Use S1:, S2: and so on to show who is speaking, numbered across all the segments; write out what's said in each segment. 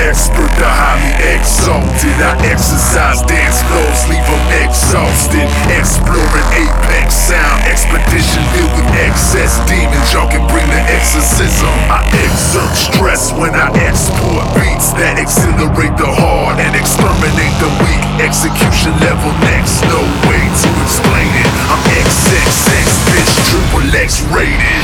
S1: expert, the highly exalted. I exercise dance floors, leave them exhausted. Exploring apex sound, expedition filled with excess demons. Y'all can bring the exorcism. I exert stress when I export beats that exhilarate the hard and exterminate the weak. Execution level next, no way to explain it. I'm XXX, bitch, triple X rated.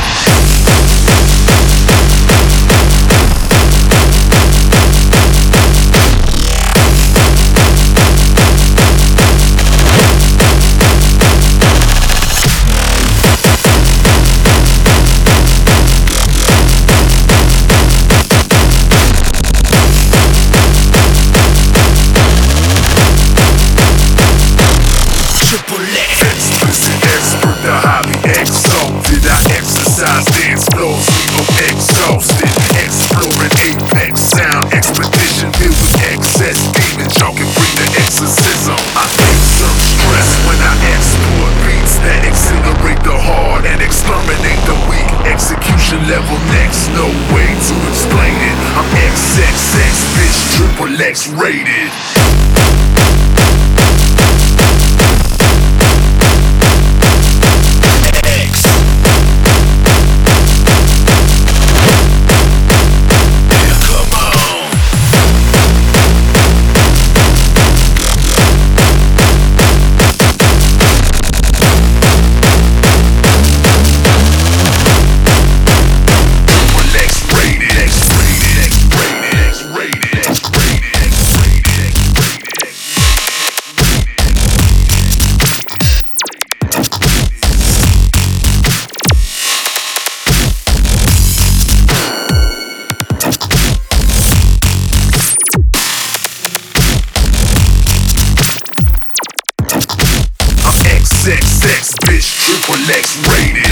S1: Expert, the highly exalted. I exercise dance floors, leave them exhausted. Exploring apex sound, expedition filled with excess demons. Y'all can bring the exorcism. I exert stress when I export beats that exhilarate the hard and exterminate the weak. Execution level next, no way to explain it. I'm XXX, bitch, triple X rated. XXX, bitch, triple X rated.